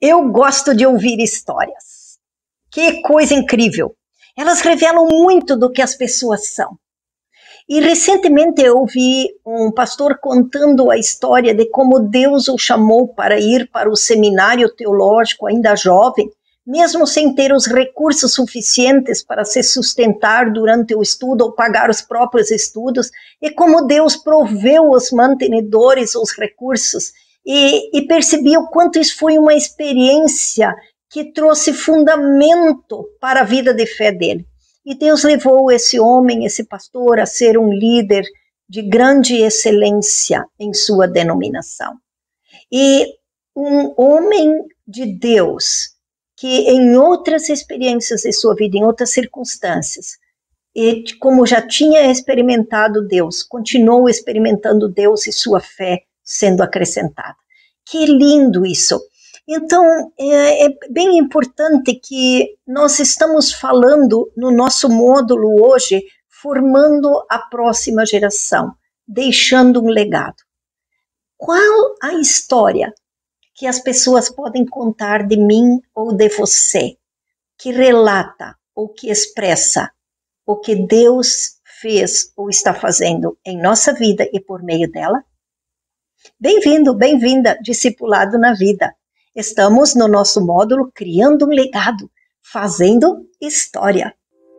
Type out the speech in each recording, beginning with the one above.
Eu gosto de ouvir histórias. Que coisa incrível! Elas revelam muito do que as pessoas são. E recentemente eu ouvi um pastor contando a história de como Deus o chamou para ir para o seminário teológico ainda jovem, mesmo sem ter os recursos suficientes para se sustentar durante o estudo ou pagar os próprios estudos, e como Deus proveu os mantenedores, os recursos, e percebi o quanto isso foi uma experiência que trouxe fundamento para a vida de fé dele. E Deus levou esse homem, esse pastor, a ser um líder de grande excelência em sua denominação. E um homem de Deus, que em outras experiências de sua vida, em outras circunstâncias, e como já tinha experimentado Deus, continuou experimentando Deus e sua fé sendo acrescentada. Que lindo isso! Então, é bem importante que nós estamos falando no nosso módulo hoje, formando a próxima geração, deixando um legado. Qual a história que as pessoas podem contar de mim ou de você, que relata ou que expressa o que Deus fez ou está fazendo em nossa vida e por meio dela? Bem-vindo, bem-vinda, discipulado na vida. Estamos no nosso módulo Criando um Legado, fazendo história.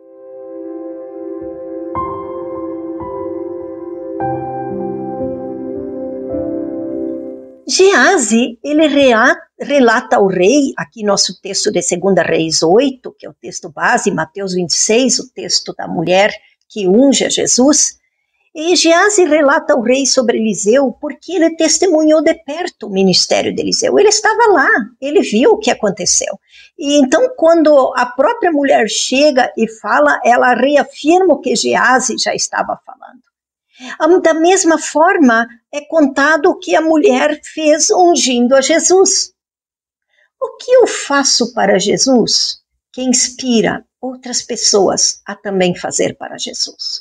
Geazi, ele relata ao rei, aqui nosso texto de 2 Reis 8, que é o texto base, Mateus 26, o texto da mulher que unge a Jesus. E Geazi relata ao rei sobre Eliseu porque ele testemunhou de perto o ministério de Eliseu. Ele estava lá, ele viu o que aconteceu. E então, quando a própria mulher chega e fala, ela reafirma o que Geazi já estava falando. Da mesma forma, é contado o que a mulher fez ungindo a Jesus. O que eu faço para Jesus que inspira outras pessoas a também fazer para Jesus?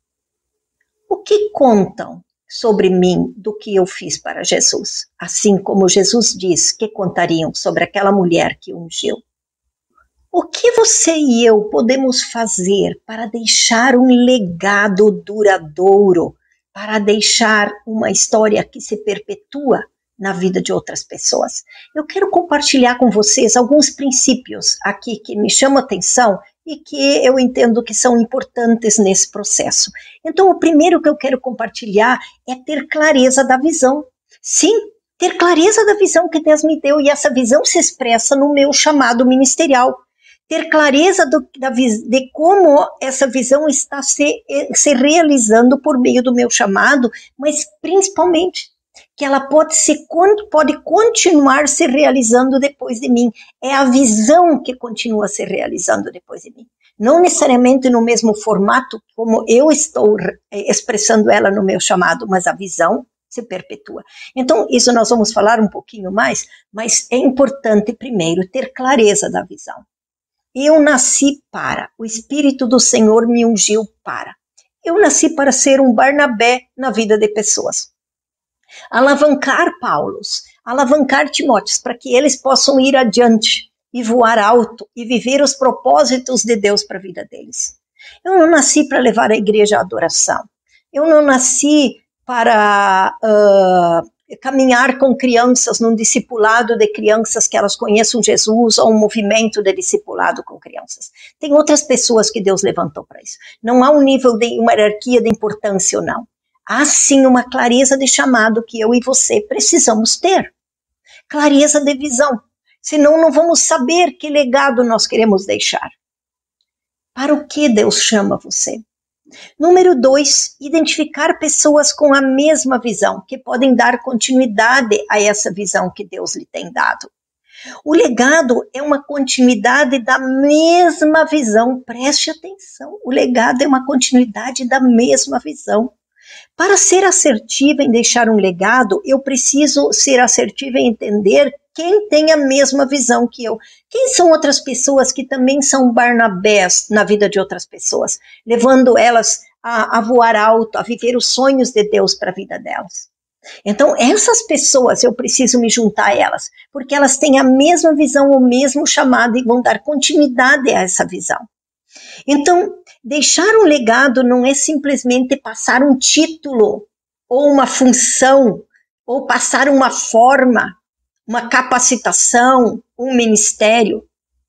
O que contam sobre mim do que eu fiz para Jesus? Assim como Jesus diz que contariam sobre aquela mulher que ungiu. O que você e eu podemos fazer para deixar um legado duradouro, para deixar uma história que se perpetua na vida de outras pessoas? Eu quero compartilhar com vocês alguns princípios aqui que me chamam a atenção e que eu entendo que são importantes nesse processo. Então, o primeiro que eu quero compartilhar é ter clareza da visão. Sim, ter clareza da visão que Deus me deu, e essa visão se expressa no meu chamado ministerial. Ter clareza de como essa visão está se realizando por meio do meu chamado, mas principalmente que ela pode continuar se realizando depois de mim. É a visão que continua se realizando depois de mim. Não necessariamente no mesmo formato como eu estou expressando ela no meu chamado, mas a visão se perpetua. Então, isso nós vamos falar um pouquinho mais, mas é importante primeiro ter clareza da visão. Eu nasci para, o Espírito do Senhor me ungiu para. Eu nasci para ser um Barnabé na vida de pessoas. Alavancar Paulos, alavancar Timóteos, para que eles possam ir adiante e voar alto e viver os propósitos de Deus para a vida deles. Eu não nasci para levar a igreja à adoração. Eu não nasci para caminhar com crianças num discipulado de crianças que elas conheçam Jesus ou um movimento de discipulado com crianças. Tem outras pessoas que Deus levantou para isso. Não há um nível de uma hierarquia de importância ou não. Há sim uma clareza de chamado que eu e você precisamos ter. Clareza de visão. Senão não vamos saber que legado nós queremos deixar. Para o que Deus chama você? Número 2, identificar pessoas com a mesma visão, que podem dar continuidade a essa visão que Deus lhe tem dado. O legado é uma continuidade da mesma visão. Preste atenção. O legado é uma continuidade da mesma visão. Para ser assertiva em deixar um legado, eu preciso ser assertiva em entender quem tem a mesma visão que eu. Quem são outras pessoas que também são Barnabés na vida de outras pessoas, levando elas a voar alto, a viver os sonhos de Deus para a vida delas. Então, essas pessoas, eu preciso me juntar a elas, porque elas têm a mesma visão, o mesmo chamado e vão dar continuidade a essa visão. Então, deixar um legado não é simplesmente passar um título, ou uma função, ou passar uma forma, uma capacitação, um ministério.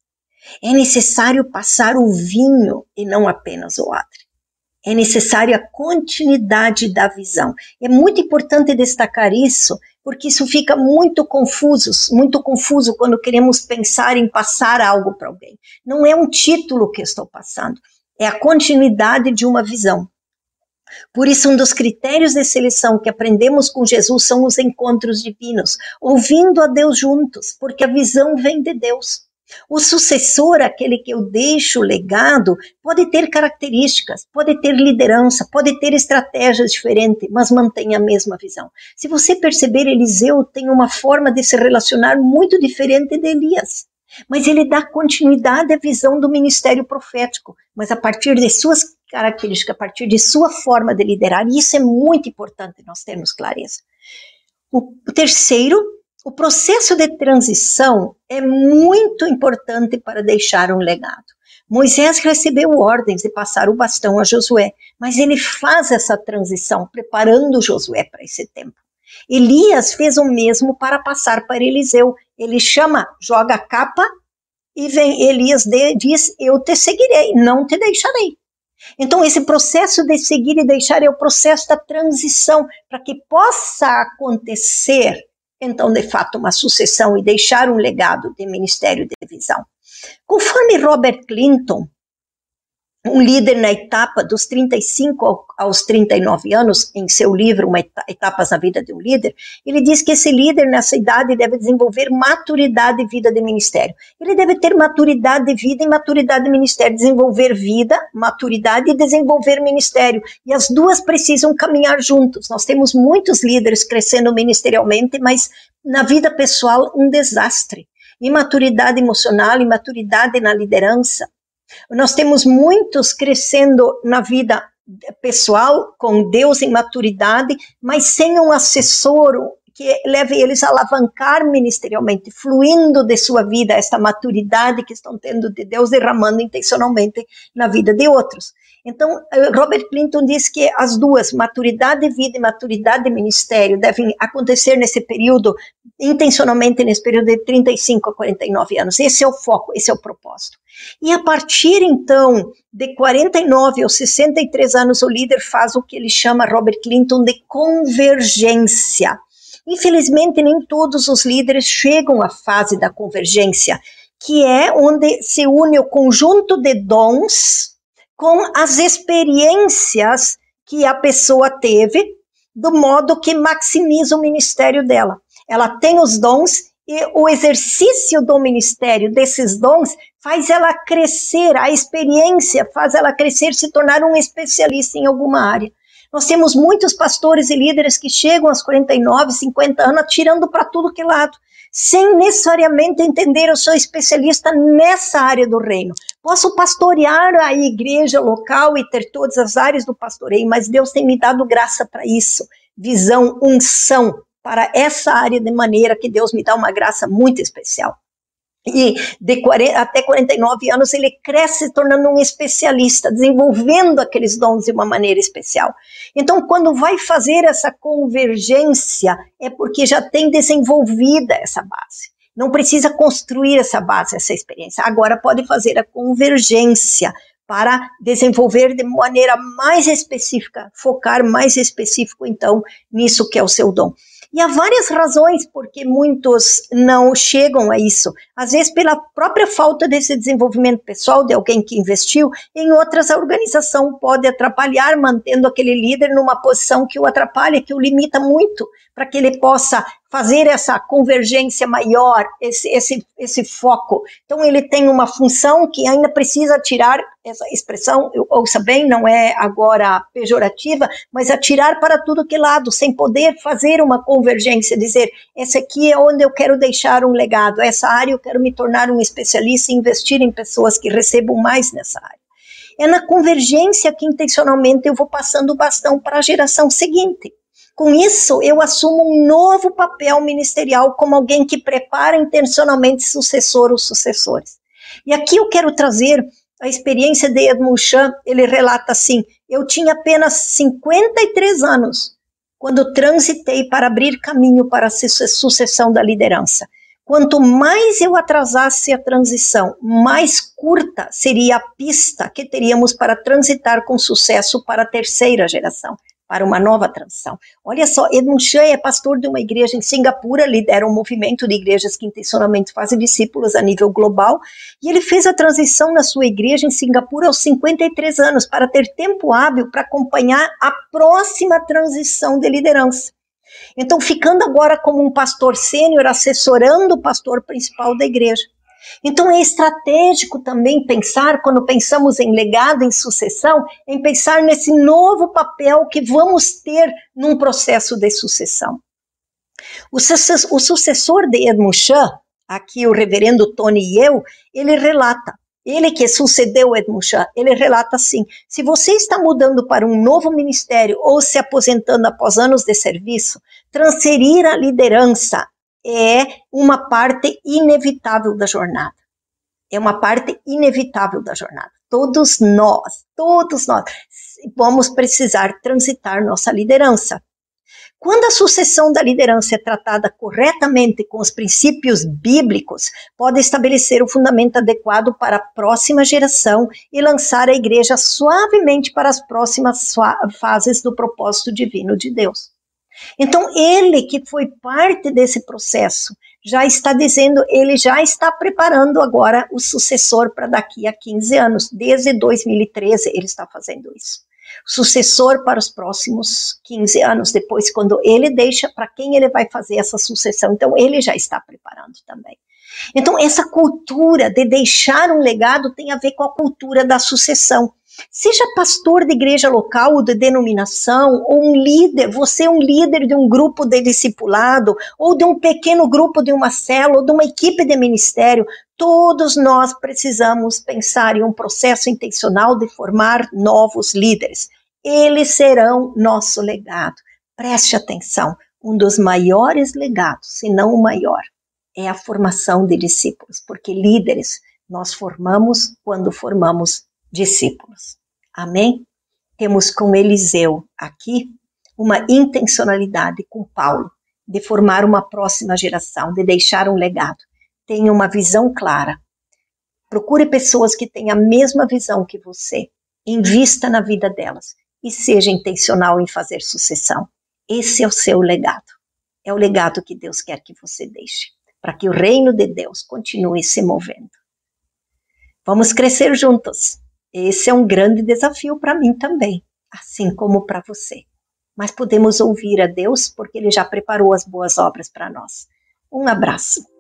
É necessário passar o vinho e não apenas o odre. É necessária a continuidade da visão. É muito importante destacar isso, porque isso fica muito confuso quando queremos pensar em passar algo para alguém. Não é um título que estou passando, é a continuidade de uma visão. Por isso, um dos critérios de seleção que aprendemos com Jesus são os encontros divinos, ouvindo a Deus juntos, porque a visão vem de Deus. O sucessor, aquele que eu deixo o legado, pode ter características, pode ter liderança, pode ter estratégias diferentes, mas mantém a mesma visão. Se você perceber, Eliseu tem uma forma de se relacionar muito diferente de Elias, mas ele dá continuidade à visão do ministério profético, mas a partir de suas características, a partir de sua forma de liderar, e isso é muito importante nós termos clareza. O terceiro, o processo de transição é muito importante para deixar um legado. Moisés recebeu ordens de passar o bastão a Josué, mas ele faz essa transição, preparando Josué para esse tempo. Elias fez o mesmo para passar para Eliseu. Ele joga a capa e vem. Elias diz, eu te seguirei, não te deixarei. Então, esse processo de seguir e deixar é o processo da transição, para que possa acontecer, então, de fato, uma sucessão e deixar um legado de ministério de visão. Conforme Robert Clinton, um líder na etapa dos 35 aos 39 anos, em seu livro Etapas na Vida de um Líder, ele diz que esse líder nessa idade deve desenvolver maturidade e vida de ministério. Ele deve ter maturidade de vida e maturidade de ministério, desenvolver vida, maturidade e desenvolver ministério. E as duas precisam caminhar juntos. Nós temos muitos líderes crescendo ministerialmente, mas na vida pessoal um desastre. Imaturidade emocional, imaturidade na liderança. Nós temos muitos crescendo na vida pessoal, com Deus em maturidade, mas sem um assessor que leve eles a alavancar ministerialmente, fluindo de sua vida esta maturidade que estão tendo de Deus, derramando intencionalmente na vida de outros. Então, Robert Clinton diz que as duas, maturidade de vida e maturidade de ministério, devem acontecer nesse período, intencionalmente nesse período de 35 a 49 anos. Esse é o foco, esse é o propósito. E a partir, então, de 49 aos 63 anos, o líder faz o que ele chama, Robert Clinton, de convergência. Infelizmente, nem todos os líderes chegam à fase da convergência, que é onde se une o conjunto de dons com as experiências que a pessoa teve, do modo que maximiza o ministério dela. Ela tem os dons e o exercício do ministério desses dons faz ela crescer, a experiência faz ela crescer, se tornar um especialista em alguma área. Nós temos muitos pastores e líderes que chegam aos 49, 50 anos atirando para tudo que é lado, sem necessariamente entender, eu sou especialista nessa área do reino. Posso pastorear a igreja local e ter todas as áreas do pastoreio, mas Deus tem me dado graça para isso, visão, unção, para essa área, de maneira que Deus me dá uma graça muito especial. E até 49 anos ele cresce se tornando um especialista, desenvolvendo aqueles dons de uma maneira especial. Então, quando vai fazer essa convergência, é porque já tem desenvolvida essa base. Não precisa construir essa base, essa experiência. Agora pode fazer a convergência para desenvolver de maneira mais específica, focar mais específico, então, nisso que é o seu dom. E há várias razões porque muitos não chegam a isso. Às vezes pela própria falta desse desenvolvimento pessoal de alguém que investiu, em outras a organização pode atrapalhar, mantendo aquele líder numa posição que o atrapalha, que o limita muito, para que ele possa fazer essa convergência maior, esse foco. Então ele tem uma função que ainda precisa tirar, essa expressão, ouça bem, não é agora pejorativa, mas atirar para tudo que lado, sem poder fazer uma convergência, dizer, esse aqui é onde eu quero deixar um legado, essa área eu quero me tornar um especialista e investir em pessoas que recebam mais nessa área. É na convergência que intencionalmente eu vou passando o bastão para a geração seguinte. Com isso, eu assumo um novo papel ministerial como alguém que prepara intencionalmente sucessor ou sucessores. E aqui eu quero trazer a experiência de Edmund Chan. Ele relata assim: eu tinha apenas 53 anos quando transitei para abrir caminho para a sucessão da liderança. Quanto mais eu atrasasse a transição, mais curta seria a pista que teríamos para transitar com sucesso para a terceira geração, para uma nova transição. Olha só, Edmund Chan é pastor de uma igreja em Singapura, lidera um movimento de igrejas que intencionalmente fazem discípulos a nível global, e ele fez a transição na sua igreja em Singapura aos 53 anos, para ter tempo hábil para acompanhar a próxima transição de liderança. Então, ficando agora como um pastor sênior, assessorando o pastor principal da igreja. Então, é estratégico também pensar, quando pensamos em legado, em sucessão, em pensar nesse novo papel que vamos ter num processo de sucessão. O sucessor de Edmund Chan, aqui o reverendo Tony Yeo, ele relata, ele que sucedeu Edmund Chan, ele relata assim: se você está mudando para um novo ministério ou se aposentando após anos de serviço, transferir a liderança é uma parte inevitável da jornada. É uma parte inevitável da jornada. Todos nós vamos precisar transitar nossa liderança. Quando a sucessão da liderança é tratada corretamente com os princípios bíblicos, pode estabelecer o fundamento adequado para a próxima geração e lançar a igreja suavemente para as próximas fases do propósito divino de Deus. Então, ele que foi parte desse processo, já está dizendo, ele já está preparando agora o sucessor para daqui a 15 anos. Desde 2013 ele está fazendo isso. Sucessor para os próximos 15 anos, depois quando ele deixa, para quem ele vai fazer essa sucessão, então ele já está preparando também. Então essa cultura de deixar um legado tem a ver com a cultura da sucessão. Seja pastor de igreja local ou de denominação, ou um líder, você é um líder de um grupo de discipulado, ou de um pequeno grupo de uma célula, ou de uma equipe de ministério, todos nós precisamos pensar em um processo intencional de formar novos líderes. Eles serão nosso legado. Preste atenção, um dos maiores legados, se não o maior, é a formação de discípulos, porque líderes nós formamos quando formamos discípulos. Amém? Temos com Eliseu aqui uma intencionalidade com Paulo de formar uma próxima geração, de deixar um legado. Tenha uma visão clara. Procure pessoas que tenham a mesma visão que você. Invista na vida delas e seja intencional em fazer sucessão. Esse é o seu legado. É o legado que Deus quer que você deixe, para que o reino de Deus continue se movendo. Vamos crescer juntos. Esse é um grande desafio para mim também, assim como para você. Mas podemos ouvir a Deus porque Ele já preparou as boas obras para nós. Um abraço.